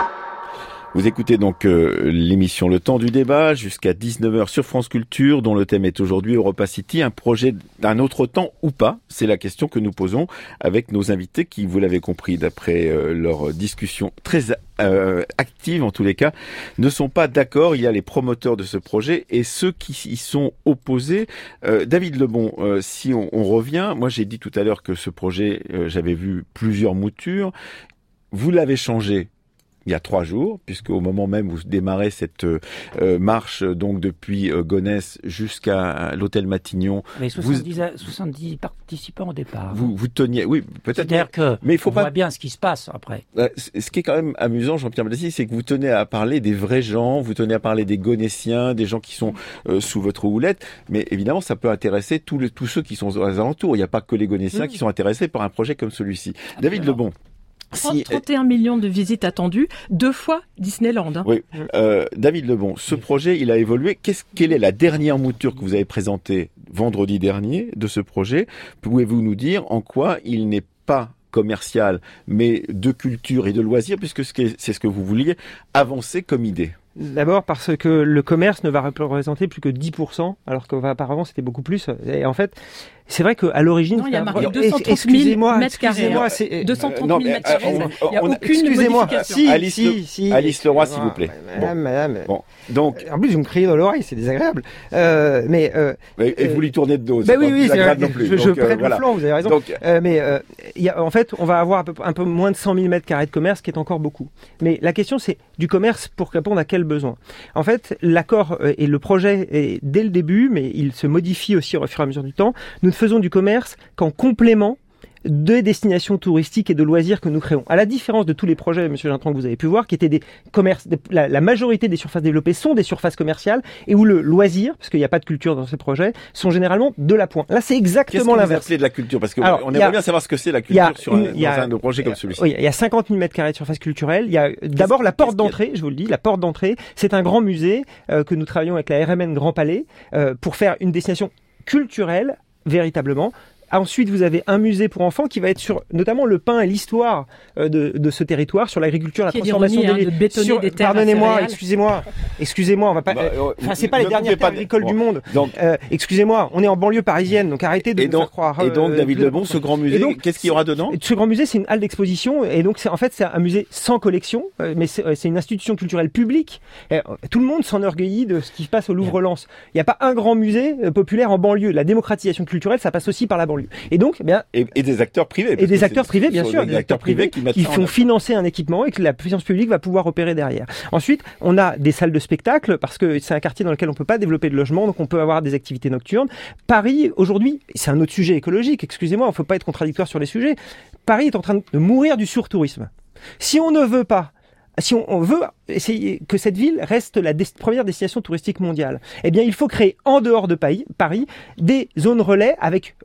Vous écoutez donc euh, l'émission Le Temps du Débat jusqu'à dix-neuf heures sur France Culture, dont le thème est aujourd'hui Europa City, un projet d'un autre temps ou pas? C'est la question que nous posons avec nos invités qui, vous l'avez compris, d'après euh, leur discussion très euh, active en tous les cas, ne sont pas d'accord. Il y a les promoteurs de ce projet et ceux qui y sont opposés. Euh, David Lebon, euh, si on, on revient, moi j'ai dit tout à l'heure que ce projet, euh, j'avais vu plusieurs moutures. Vous l'avez changé il y a trois jours, puisque au moment même où vous démarrez cette euh, marche donc depuis euh, Gonesse jusqu'à l'hôtel Matignon, mais soixante-dix, vous, soixante-dix participants au départ. Vous vous teniez, oui, peut-être. C'est-à-dire que mais il faut on pas voit bien ce qui se passe après. Ce qui est quand même amusant, Jean-Pierre Blasi, c'est que vous tenez à parler des vrais gens, vous tenez à parler des Gonessiens, des gens qui sont euh, sous votre houlette, mais évidemment ça peut intéresser tous les tous ceux qui sont aux alentours. Il n'y a pas que les Gonessiens mmh. qui sont intéressés par un projet comme celui-ci. Absolument. David Lebon. Si, trente et un millions de visites attendues, deux fois Disneyland. Hein. Oui, euh, David Lebon, ce projet, il a évolué. Qu'est-ce, quelle est la dernière mouture que vous avez présentée vendredi dernier de ce projet? Pouvez-vous nous dire en quoi il n'est pas commercial, mais de culture et de loisirs, puisque c'est ce que vous vouliez avancer comme idée? D'abord parce que le commerce ne va représenter plus que dix pour cent, alors qu'auparavant c'était beaucoup plus. Et en fait, c'est vrai qu'à l'origine... Non, il y a marqué deux cent trente mille mètres carrés. C'est... deux cent trente mille mètres carrés. Il n'y a aucune excusez-moi. modification. Si, Alice, si, le... si. Alice Leroy, s'il vous plaît. Madame, bon. madame. Bon. Donc... En plus, vous me criez dans l'oreille, c'est désagréable. Euh, mais, euh, et euh, vous lui tournez de dos. Bah oui, oui, c'est non plus. Je, donc, je euh, prête voilà. le flanc, vous avez raison. Donc, euh, mais euh, y a, en fait, on va avoir un peu, un peu moins de cent mille mètres carrés de commerce, qui est encore beaucoup. Mais la question, c'est du commerce pour répondre à quel besoin? En fait, l'accord et le projet est dès le début, mais il se modifie aussi au fur et à mesure du temps. Nous ne faisons du commerce qu'en complément de destinations touristiques et de loisirs que nous créons. À la différence de tous les projets, Monsieur Gintran, que vous avez pu voir, qui étaient des commerces, la, la majorité des surfaces développées sont des surfaces commerciales et où le loisir, parce qu'il n'y a pas de culture dans ces projets, sont généralement de l'appoint. Là, c'est exactement l'inverse. Qu'est-ce que vous appelez de la culture? Parce qu'on aimerait a, bien savoir ce que c'est la culture sur une, un, dans a, un projet comme celui-ci. Oui, il y a cinquante mille mètres carrés de surface culturelle. Il y a d'abord la porte d'entrée, je vous le dis, la porte d'entrée. C'est un grand musée euh, que nous travaillons avec la R M N Grand Palais euh, pour faire une destination culturelle, véritablement. Ensuite, vous avez un musée pour enfants qui va être sur notamment le pain et l'histoire euh, de, de ce territoire, sur l'agriculture, la transformation ironie, des, hein, de bétonner sur, des terres. Pardonnez-moi, excusez-moi, excusez-moi, on va pas. Bah, euh, enfin, c'est pas les dernières terres agricoles bon, du monde. Donc, euh, excusez-moi, on est en banlieue parisienne, donc arrêtez de et nous donc, faire croire. Et donc, euh, David Lebon, ce grand musée, donc, qu'est-ce qu'il y aura dedans? Ce grand musée, c'est une halle d'exposition, et donc c'est en fait c'est un musée sans collection, euh, mais c'est, c'est une institution culturelle publique. Et, euh, tout le monde s'enorgueillit de ce qui se passe au Louvre-Lens. Il n'y a pas un grand musée euh, populaire en banlieue. La démocratisation culturelle, ça passe aussi par la banlieue. Et donc, eh bien. Et, et des acteurs privés. Et des acteurs privés, bien sûr, des, des acteurs privés, privés qui, qui font financer un équipement et que la puissance publique va pouvoir opérer derrière. Ensuite, on a des salles de spectacle parce que c'est un quartier dans lequel on peut pas développer de logement, donc on peut avoir des activités nocturnes. Paris, aujourd'hui, c'est un autre sujet écologique, excusez-moi, il ne faut pas être contradictoire sur les sujets. Paris est en train de mourir du surtourisme. Si on ne veut pas Si on, on veut essayer que cette ville reste la des- première destination touristique mondiale, eh bien, il faut créer en dehors de Paris, Paris des zones relais avec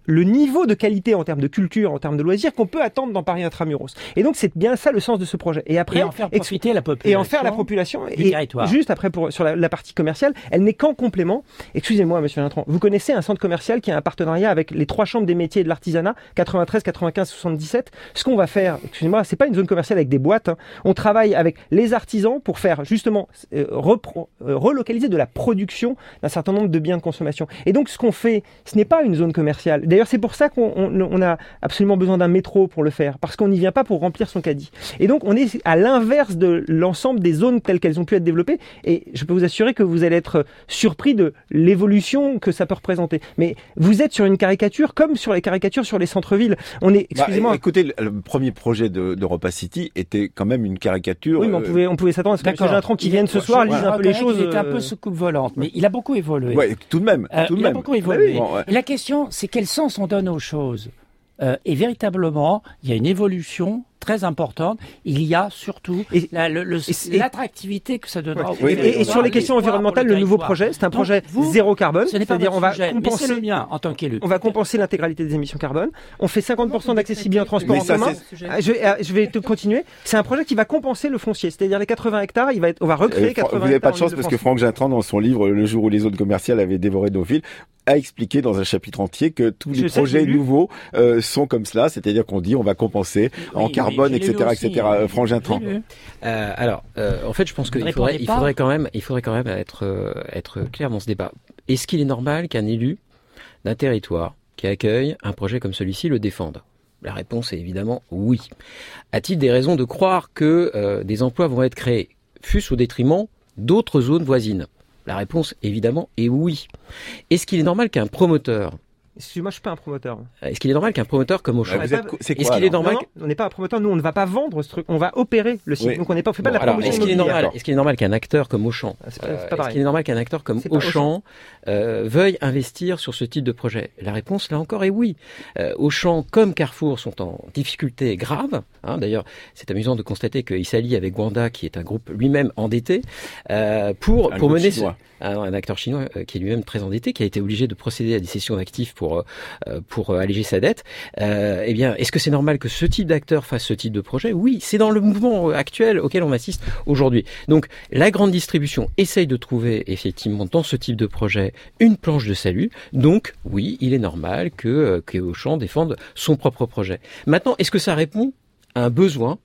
le niveau de qualité en termes de culture, en termes de loisirs qu'on peut attendre dans Paris Intramuros. Et donc c'est bien ça le sens de ce projet. Et après, et en faire profiter la population. Et en faire la population. Du et territoire. Juste après, pour, sur la, la partie commerciale, elle n'est qu'en complément. Excusez-moi, monsieur Lintran, vous connaissez un centre commercial qui a un partenariat avec les trois chambres des métiers et de l'artisanat, quatre-vingt-treize, quatre-vingt-quinze, soixante-dix-sept. Ce qu'on va faire, excusez-moi, c'est pas une zone commerciale avec des boîtes. Hein. On travaille avec les artisans pour faire justement euh, repro, euh, relocaliser de la production d'un certain nombre de biens de consommation. Et donc, ce qu'on fait, ce n'est pas une zone commerciale. D'ailleurs, c'est pour ça qu'on on, on a absolument besoin d'un métro pour le faire, parce qu'on n'y vient pas pour remplir son caddie. Et donc, on est à l'inverse de l'ensemble des zones telles qu'elles ont pu être développées. Et je peux vous assurer que vous allez être surpris de l'évolution que ça peut représenter. Mais vous êtes sur une caricature, comme sur les caricatures sur les centres-villes. On est, excusez-moi. Bah, écoutez, le, le premier projet de, d'Europa City était quand même une caricature. Oui, mais on euh... pouvait, on pouvait s'attendre à ce que M. Lintran qui vienne ce soir lise un peu les choses. Il était un peu soucoupe volante, mais il a beaucoup évolué. Ouais, tout de même. Euh, tout de il même. a beaucoup évolué. Oui, bon, ouais. Et la question, c'est quel sens on donne aux choses. Euh, et véritablement, il y a une évolution très importante. Il y a surtout et, la, le, le, et, l'attractivité que ça donnera. Ouais, oui, et, et sur les questions environnementales, le, le nouveau projet, c'est un Donc, projet vous, zéro carbone. Ce n'est pas c'est-à-dire on va sujet, compenser mais c'est le mien en tant qu'élu. On va compenser l'intégralité des émissions carbone. On fait cinquante pour cent d'accessibilité en transport en commun. Je, je vais te continuer. C'est un projet qui va compenser le foncier, c'est-à-dire les quatre-vingts hectares. Il va être, on va recréer et, quatre-vingts hectares. Vous n'avez pas de chance parce que Franck Gintran, dans son livre Le jour où les zones commerciales avaient dévoré nos villes, a expliqué dans un chapitre entier que tous les je projets nouveaux euh, sont comme cela, c'est-à-dire qu'on dit on va compenser oui, en carbone, oui, et cetera, et cetera. Euh, Franck Gintran. Euh, alors, euh, en fait, je pense qu'il faudrait, il faudrait quand même, il faudrait quand même être euh, être clair dans ce débat. Est-ce qu'il est normal qu'un élu d'un territoire qui accueille un projet comme celui-ci le défende ? La réponse est évidemment oui. A-t-il des raisons de croire que euh, des emplois vont être créés, fût-ce au détriment d'autres zones voisines ? La réponse, évidemment, est oui. Est-ce qu'il est normal qu'un promoteur... Excusez-moi, je suis pas un promoteur. Est-ce qu'il est normal qu'un promoteur comme Auchan... Ouais, êtes... C'est quoi, Est-ce qu'il est normal non, non, on n'est pas un promoteur, nous on ne va pas vendre ce truc, on va opérer le site. Oui. Donc on n'est pas, on fait bon, pas de la alors, promotion. Est-ce qu'il est normal, est-ce qu'il est normal qu'un acteur comme Auchan, c'est pas, euh, c'est pas est-ce qu'il est normal qu'un acteur comme Auchan, Auchan. Euh, veuille investir sur ce type de projet ? La réponse là encore est oui. Euh, Auchan comme Carrefour sont en difficulté grave. Hein, d'ailleurs, c'est amusant de constater qu'il s'allie avec Wanda, qui est un groupe lui-même endetté, euh, pour un pour mener ce, un, un acteur chinois euh, qui est lui-même très endetté, qui a été obligé de procéder à des cessions d'actifs pour euh, pour euh, alléger sa dette. Euh, eh bien, est-ce que c'est normal que ce type d'acteur fasse ce type de projet ? Oui, c'est dans le mouvement actuel auquel on assiste aujourd'hui. Donc, la grande distribution essaye de trouver effectivement dans ce type de projet une planche de salut. Donc, oui, il est normal que euh, que Auchan défende son propre projet. Maintenant, est-ce que ça répond à un besoin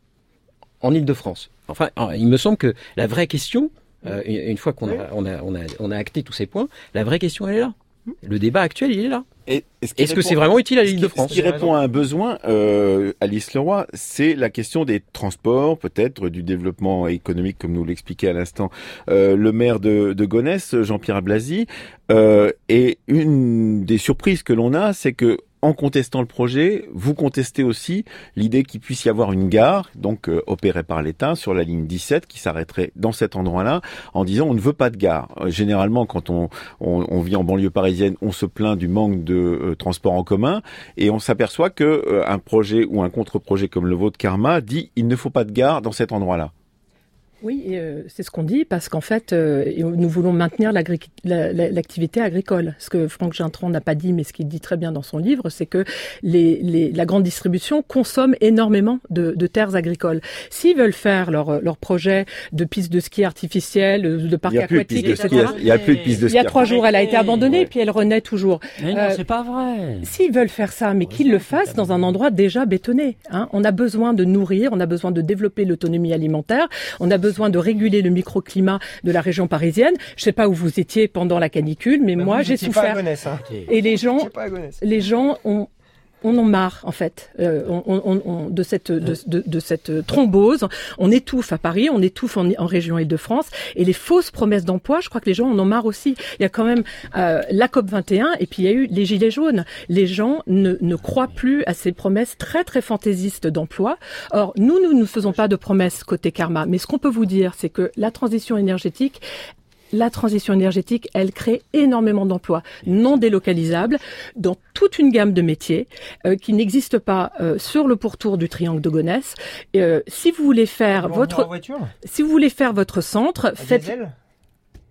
en Île-de-France ? Enfin, il me semble que la vraie question, euh, une fois qu'on a on a on a on a acté tous ces points, la vraie question elle est là. Le débat actuel, il est là. Et est-ce, est-ce répond, que c'est vraiment utile à l'Île-de-France ? Ce qui répond à un besoin, euh, Alice Leroy, c'est la question des transports, peut-être du développement économique, comme nous l'expliquait à l'instant euh, le maire de, de Gonesse, Jean-Pierre Blasi. Euh, et une des surprises que l'on a, c'est que en contestant le projet, vous contestez aussi l'idée qu'il puisse y avoir une gare, donc euh, opérée par l'État, sur la ligne dix-sept, qui s'arrêterait dans cet endroit-là, en disant on ne veut pas de gare. Euh, généralement, quand on, on, on vit en banlieue parisienne, on se plaint du manque de euh, transport en commun, et on s'aperçoit que euh, un projet ou un contre-projet comme le vôtre Karma dit il ne faut pas de gare dans cet endroit-là. Oui, euh, c'est ce qu'on dit, parce qu'en fait, euh, nous voulons maintenir la, la, l'activité agricole. Ce que Franck Gintran n'a pas dit, mais ce qu'il dit très bien dans son livre, c'est que les, les, la grande distribution consomme énormément de, de terres agricoles. S'ils veulent faire leur, leur projet de piste de ski artificielle, de parc aquatique, et cetera, il n'y a plus de piste de ski. Il y a trois jours, elle a été abandonnée, ouais. Puis elle renaît toujours. Mais non, euh, c'est pas vrai. S'ils veulent faire ça, mais qu'ils le fassent dans un endroit déjà bétonné. Hein. On a besoin de nourrir, on a besoin de développer l'autonomie alimentaire, on a besoin besoin de réguler le microclimat de la région parisienne. Je sais pas où vous étiez pendant la canicule, mais bah moi j'ai souffert. Pas à Gonesse, hein. Et les gens, les gens ont on en marre en fait euh, on, on, on, de cette de, de, de cette thrombose. On étouffe à Paris, on étouffe en, en région Île-de-France, et les fausses promesses d'emploi, je crois que les gens en ont marre aussi. Il y a quand même euh, la COP vingt et un, et puis il y a eu les gilets jaunes. Les gens ne, ne croient plus à ces promesses très très fantaisistes d'emploi. Or nous nous ne faisons pas de promesses côté Karma, mais ce qu'on peut vous dire, c'est que la transition énergétique La transition énergétique, elle crée énormément d'emplois non délocalisables dans toute une gamme de métiers euh, qui n'existent pas euh, sur le pourtour du triangle de Gonesse. Euh, si vous voulez faire votre, si vous voulez faire votre centre, faites.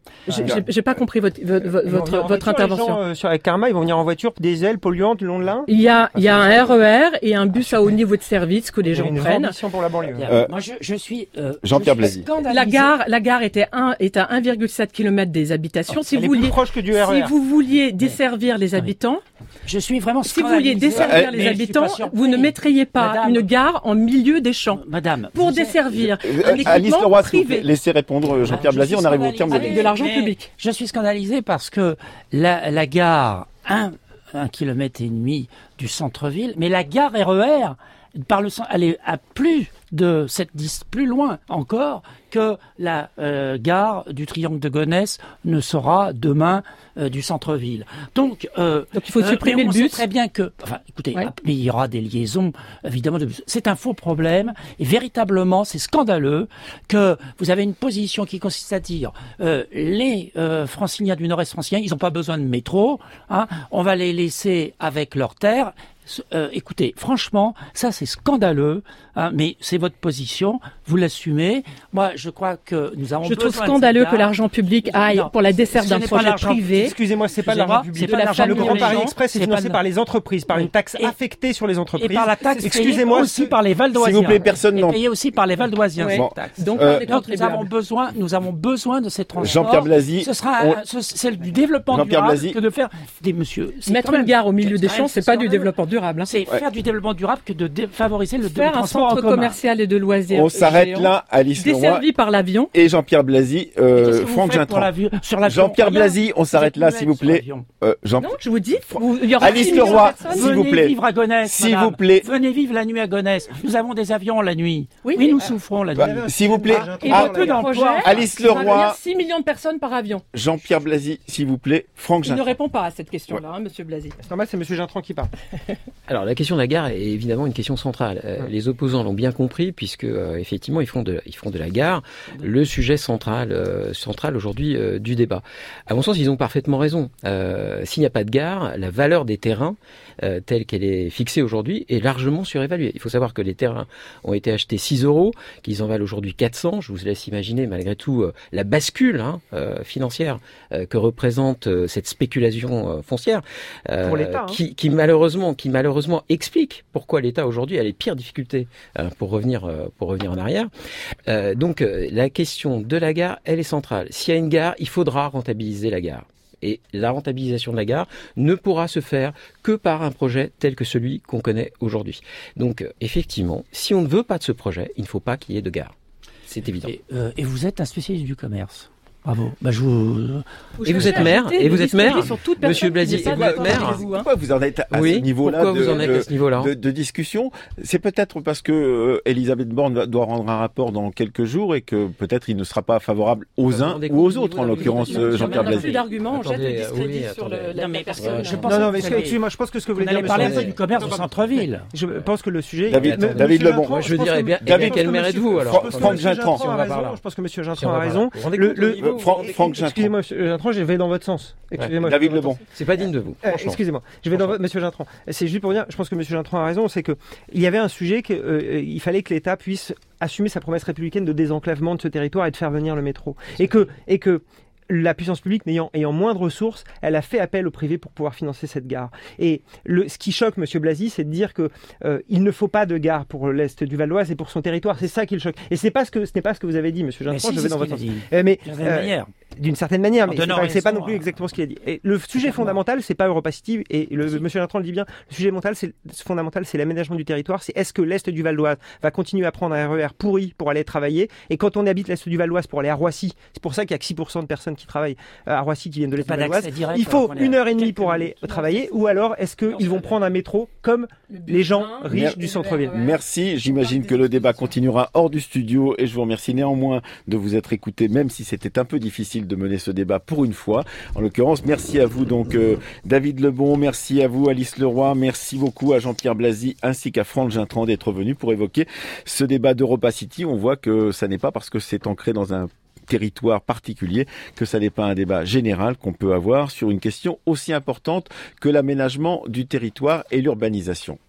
J'ai, j'ai, j'ai pas compris votre votre, votre, votre intervention. Les gens, euh, sur la Karma, ils vont venir en voiture diesel polluante le long de l'Ain. Il y a il y a un R E R et un bus à haut niveau de service que les gens une prennent. Pour la banlieue. Euh, Moi, je, je suis euh, Jean-Pierre Blazy. La gare la gare était un est à un virgule sept kilomètres des habitations. Si Elle vous est plus vouliez proche que du R E R. si vous vouliez desservir les habitants, je suis vraiment si vous vouliez desservir euh, les habitants, vous ne mettriez pas Madame, une gare en milieu des champs. Madame, pour desservir euh, un équipement Alice Leroy, privé. Laissez répondre Jean-Pierre Blazy, on arrive au terme de avec de l'argent public. Je suis scandalisé parce que la, la gare, un, un kilomètre et demi du centre-ville, mais la gare R E R, par le, elle est à plus de cette dix, plus loin encore que la euh, gare du Triangle de Gonesse ne sera demain euh, du centre-ville. Donc, euh, Donc il faut euh, supprimer on le sait bus. très bien que, enfin, écoutez, Ouais. mais il y aura des liaisons évidemment de bus. C'est un faux problème et véritablement c'est scandaleux que vous avez une position qui consiste à dire euh, les euh, Franciliens du Nord-Est francilien, ils n'ont pas besoin de métro, hein, on va les laisser avec leurs terres. Euh, écoutez, franchement, ça c'est scandaleux, hein, mais c'est votre position, vous l'assumez. Moi, je crois que nous avons Je trouve besoin scandaleux de cette que gare. l'argent public aille Non, pour la desserte ce d'un n'est pas projet l'argent- privé. Excusez-moi, c'est pas Excusez-moi, l'argent public. c'est pas de la l'argent Le famille Grand des Paris gens. Express est C'est financé pas- par les entreprises, par une taxe Et- affectée sur les entreprises. Et par la taxe Excusez-moi, payée aussi ce- par les Valdoisiens. S'il vous plaît, personne Et n'en- payée aussi par les Valdoisiens. Ouais. cette Bon. taxe. Donc, Euh, par les Donc nous contribuables. avons besoin, nous avons besoin de ces transports. Jean-Pierre Blazy, ce sera, on- un- ce- c'est du développement Jean-Pierre durable Blazy. que de faire des monsieur. c'est Mettre quand même- une gare au milieu des c'est- champs, c'est pas du scandaleux. développement durable. hein. C'est faire du développement durable que de dé- favoriser le Faire un transport en centre commun. commercial et de loisirs. On s'arrête géant, là, Alice Leroy desservi par l'avion. et Jean-Pierre Blazy, Qu'est-ce euh, que vous Franck faites pour Gintran. l'avion- sur l'avion Jean-Pierre Rien. Blazy, on s'arrête Vous là, êtes s'il vous sur plaît. l'avion. Euh, Jean- Non, je vous dis, vous- il y aura Alice six millions de Leroy, personnes. s'il vous Venez plaît. vivre à Gonesse, S'il madame. vous plaît. Venez vivre la nuit à Gonesse. Nous avons des avions la nuit. Oui, Oui, mais- nous souffrons la nuit. Bah, s'il vous plaît, Et Ah, beaucoup d'emplois. Alice il va Leroy. venir six millions de personnes par avion. Jean-Pierre Blazy, s'il vous plaît, Franck Il ne Gintran. répond pas à cette question-là, hein, Monsieur Blazy. C'est normal, c'est Monsieur Gintran qui parle. Alors la question de la gare est évidemment une question centrale. Euh, Ouais. Les opposants l'ont bien compris puisque euh, effectivement ils font de ils font de la gare le sujet central euh, central aujourd'hui euh, du débat. À mon sens, ils ont parfaitement raison. Euh, S'il n'y a pas de gare, la valeur des terrains euh, telle qu'elle est fixée aujourd'hui est largement surévaluée. Il faut savoir que les terrains ont été achetés six euros, qu'ils en valent aujourd'hui quatre cents. Je vous laisse imaginer malgré tout euh, la bascule hein, euh, financière euh, que représente euh, cette spéculation euh, foncière euh, Pour l'État, hein. qui, qui malheureusement qui malheureusement explique pourquoi l'État aujourd'hui a les pires difficultés euh, pour revenir euh, pour revenir en arrière. Euh, donc euh, la question de la gare, elle est centrale. S'il y a une gare, il faudra rentabiliser la gare. Et la rentabilisation de la gare ne pourra se faire que par un projet tel que celui qu'on connaît aujourd'hui. Donc euh, effectivement, si on ne veut pas de ce projet, il ne faut pas qu'il y ait de gare. C'est évident. Et, euh, et vous êtes un spécialiste du commerce. Bravo. Bah, je vous... Et vous êtes maire Et vous êtes maire Monsieur Blazy, et vous êtes maire Pourquoi vous en êtes à Oui, ce niveau-là pourquoi de, vous en êtes à ce niveau-là de, de discussion? C'est peut-être parce que euh, Elisabeth Borne va- doit rendre un rapport dans quelques jours et que peut-être il ne sera pas favorable aux Vous uns rendez ou compte aux du autres, niveau en de la l'occurrence politique euh, On Jean-Pierre n'a plus Blazy. d'arguments, on jette le Attendez, discrédit oui, sur le, attendez. la, Non, mais la parce que personne. je pense Non, non, que mais vous avez- excusez-moi, je pense que ce que vous Vous voulez dire, n'allez parler monsieur un peu du commerce au centre-ville. Je pense que le sujet. David- Attendez, David Monsieur Lebon. Gintran, Moi, je pense dirais que- bien, je pense David- que quel maire monsieur- êtes-vous, alors je pense que Franck monsieur Gintran. a Si on va par raison, là. Je pense que Monsieur Si on Gintran va a par là. raison. Vous vous rendez Le- compte au le- niveau, vous Franck- vous rendez Franck compte Gintran. Excusez-moi, Monsieur Gintran, je vais dans votre sens. Excusez-moi. David je vais dans votre Lebon. sens. C'est pas digne de vous. Euh, franchement. Excusez-moi, je vais dans votre, Monsieur Gintran. C'est juste pour dire, je pense que Monsieur Gintran a raison, c'est que il y avait un sujet qu'il euh, fallait que l'État puisse assumer sa promesse républicaine de désenclavement de ce territoire et de faire venir le métro, et que et que la puissance publique n'ayant ayant moins de ressources, elle a fait appel au privé pour pouvoir financer cette gare. Et le, ce qui choque Monsieur Blazy, c'est de dire que euh, il ne faut pas de gare pour l'est du Val d'Oise et pour son territoire. C'est ça qui le choque. Et c'est pas ce que ce n'est pas ce que vous avez dit, Monsieur Mais Gintran. si, je c'est vais ce dans votre qu'il sens. a dit. Euh, mais D'une certaine euh, manière. d'une certaine manière, En mais c'est donnant pas, c'est pas raison non plus à- exactement ce qu'il a dit. Et le sujet fondamental, c'est pas EuropaCity, et le, Si. Monsieur Gintran le dit bien. Le sujet fondamental, c'est fondamental, c'est l'aménagement du territoire. C'est est-ce que l'est du Val d'Oise va continuer à prendre un R E R pourri pour aller travailler, et quand on habite l'est du Val d'Oise pour aller à Roissy, c'est pour ça qu'il y a que six pour cent de personnes qui travaillent à Roissy qui viennent de l'est du Pas Val d'Oise. d'accès direct. Il faut alors qu'on est une à heure et demie quelques pour aller minutes. travailler, ou alors est-ce qu'ils vont prendre un métro comme les gens riches du centre-ville? Merci, j'imagine que le débat continuera hors du studio et je vous remercie néanmoins de vous être écoutés, même si c'était un peu difficile de mener ce débat pour une fois. En l'occurrence, merci à vous donc euh, David Lebon, merci à vous Alice Leroy, merci beaucoup à Jean-Pierre Blazy ainsi qu'à Franck Gintran d'être venus pour évoquer ce débat d'EuropaCity. On voit que ça n'est pas parce que c'est ancré dans un territoire particulier que ça n'est pas un débat général qu'on peut avoir sur une question aussi importante que l'aménagement du territoire et l'urbanisation.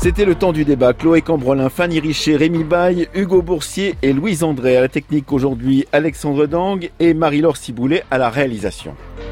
C'était le temps du débat. Chloé Cambrelin, Fanny Richer, Rémi Baille, Hugo Boursier et Louise André. À la technique aujourd'hui, Alexandre Dang et Marie-Laure Ciboulet à la réalisation.